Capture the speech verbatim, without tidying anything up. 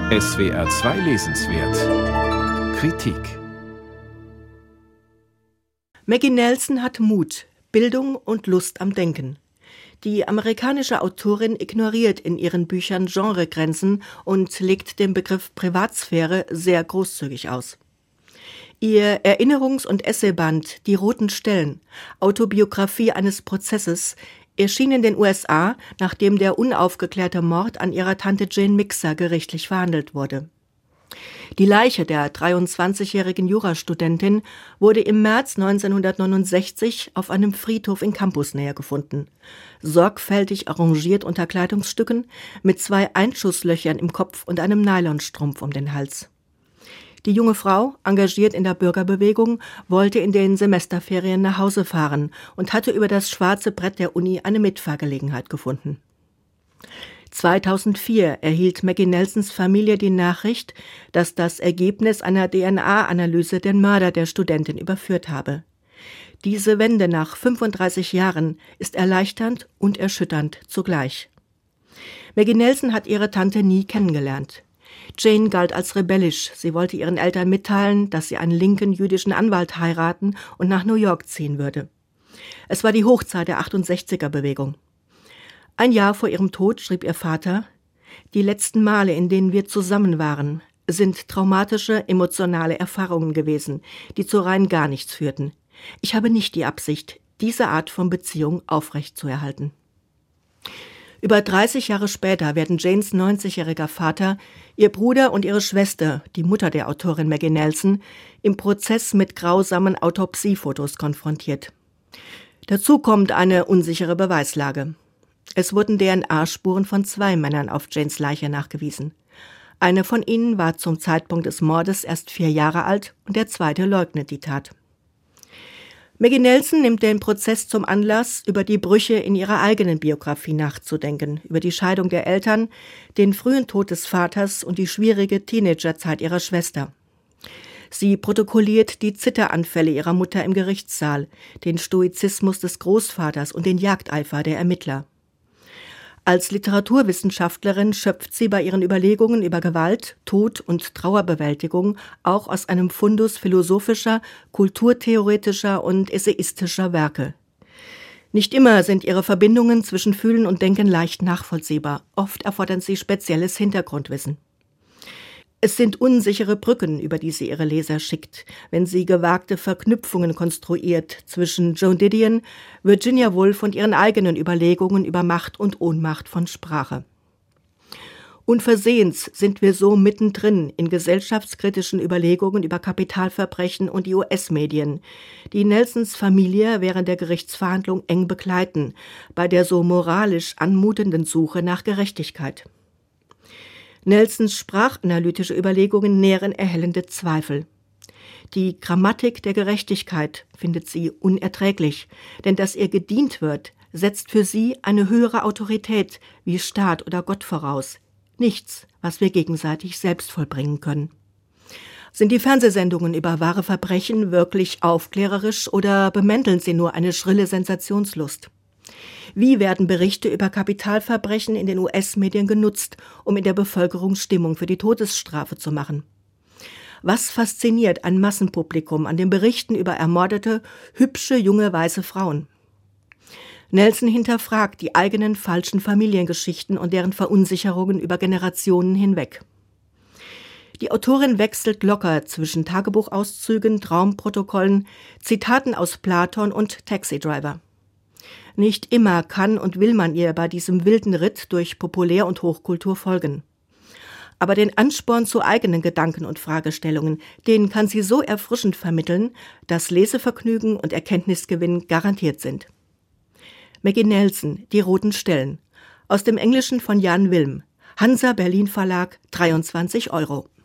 S W R zwei Lesenswert Kritik. Maggie Nelson hat Mut, Bildung und Lust am Denken. Die amerikanische Autorin ignoriert in ihren Büchern Genregrenzen und legt den Begriff Privatsphäre sehr großzügig aus. Ihr Erinnerungs- und Essayband »Die roten Stellen«, Autobiografie eines Prozesses, erschien in den U S A, nachdem der unaufgeklärte Mord an ihrer Tante Jane Mixer gerichtlich verhandelt wurde. Die Leiche der dreiundzwanzigjährigen Jurastudentin wurde im März neunzehnhundertneunundsechzig auf einem Friedhof in Campusnähe gefunden. Sorgfältig arrangiert unter Kleidungsstücken, mit zwei Einschusslöchern im Kopf und einem Nylonstrumpf um den Hals. Die junge Frau, engagiert in der Bürgerbewegung, wollte in den Semesterferien nach Hause fahren und hatte über das schwarze Brett der Uni eine Mitfahrgelegenheit gefunden. zweitausendvier erhielt Maggie Nelsons Familie die Nachricht, dass das Ergebnis einer D N A-Analyse den Mörder der Studentin überführt habe. Diese Wende nach fünfunddreißig Jahren ist erleichternd und erschütternd zugleich. Maggie Nelson hat ihre Tante nie kennengelernt. Jane galt als rebellisch. Sie wollte ihren Eltern mitteilen, dass sie einen linken jüdischen Anwalt heiraten und nach New York ziehen würde. Es war die Hochzeit der achtundsechziger-Bewegung. Ein Jahr vor ihrem Tod schrieb ihr Vater: Die letzten Male, in denen wir zusammen waren, sind traumatische, emotionale Erfahrungen gewesen, die zu rein gar nichts führten. Ich habe nicht die Absicht, diese Art von Beziehung aufrechtzuerhalten. Über dreißig Jahre später werden Janes neunzigjähriger Vater, ihr Bruder und ihre Schwester, die Mutter der Autorin Maggie Nelson, im Prozess mit grausamen Autopsiefotos konfrontiert. Dazu kommt eine unsichere Beweislage. Es wurden D N A-Spuren von zwei Männern auf Janes Leiche nachgewiesen. Einer von ihnen war zum Zeitpunkt des Mordes erst vier Jahre alt und der zweite leugnet die Tat. Maggie Nelson nimmt den Prozess zum Anlass, über die Brüche in ihrer eigenen Biografie nachzudenken, über die Scheidung der Eltern, den frühen Tod des Vaters und die schwierige Teenagerzeit ihrer Schwester. Sie protokolliert die Zitteranfälle ihrer Mutter im Gerichtssaal, den Stoizismus des Großvaters und den Jagdeifer der Ermittler. Als Literaturwissenschaftlerin schöpft sie bei ihren Überlegungen über Gewalt, Tod und Trauerbewältigung auch aus einem Fundus philosophischer, kulturtheoretischer und essayistischer Werke. Nicht immer sind ihre Verbindungen zwischen Fühlen und Denken leicht nachvollziehbar. Oft erfordern sie spezielles Hintergrundwissen. Es sind unsichere Brücken, über die sie ihre Leser schickt, wenn sie gewagte Verknüpfungen konstruiert zwischen Joan Didion, Virginia Woolf und ihren eigenen Überlegungen über Macht und Ohnmacht von Sprache. Unversehens sind wir so mittendrin in gesellschaftskritischen Überlegungen über Kapitalverbrechen und die U S-Medien, die Nelsons Familie während der Gerichtsverhandlung eng begleiten, bei der so moralisch anmutenden Suche nach Gerechtigkeit. Nelsons sprachanalytische Überlegungen nähren erhellende Zweifel. Die Grammatik der Gerechtigkeit findet sie unerträglich, denn dass ihr gedient wird, setzt für sie eine höhere Autorität wie Staat oder Gott voraus. Nichts, was wir gegenseitig selbst vollbringen können. Sind die Fernsehsendungen über wahre Verbrechen wirklich aufklärerisch oder bemänteln sie nur eine schrille Sensationslust? Wie werden Berichte über Kapitalverbrechen in den U S-Medien genutzt, um in der Bevölkerung Stimmung für die Todesstrafe zu machen? Was fasziniert ein Massenpublikum an den Berichten über ermordete, hübsche, junge, weiße Frauen? Nelson hinterfragt die eigenen falschen Familiengeschichten und deren Verunsicherungen über Generationen hinweg. Die Autorin wechselt locker zwischen Tagebuchauszügen, Traumprotokollen, Zitaten aus Platon und Taxi Driver. Nicht immer kann und will man ihr bei diesem wilden Ritt durch Populär- und Hochkultur folgen. Aber den Ansporn zu eigenen Gedanken und Fragestellungen, den kann sie so erfrischend vermitteln, dass Lesevergnügen und Erkenntnisgewinn garantiert sind. Maggie Nelson, Die roten Stellen. Aus dem Englischen von Jan Wilm. Hansa Berlin Verlag, dreiundzwanzig Euro.